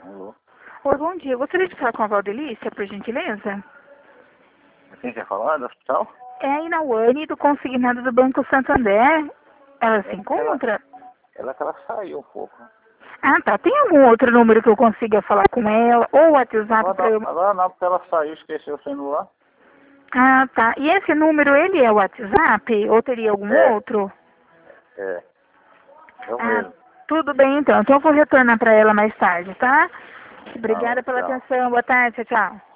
Alô? Oi, bom dia. Eu gostaria de falar com a Valdelícia, por gentileza. Quem quer falar do hospital? É a Inauane, do consignado do Banco Santander. Ela se É que encontra? ela saiu um pouco. Ah, tá. Tem algum outro número que eu consiga falar com ela? Ou WhatsApp para eu... Agora não, porque ela saiu, esqueceu o celular. Ah, tá. E esse número, ele é o WhatsApp? Ou teria algum É, outro? é. Eu Ah, mesmo. tudo bem então. Então eu vou retornar para ela mais tarde, tá? Tá, Obrigada pela tchau. atenção. Boa tarde. Tchau, tchau.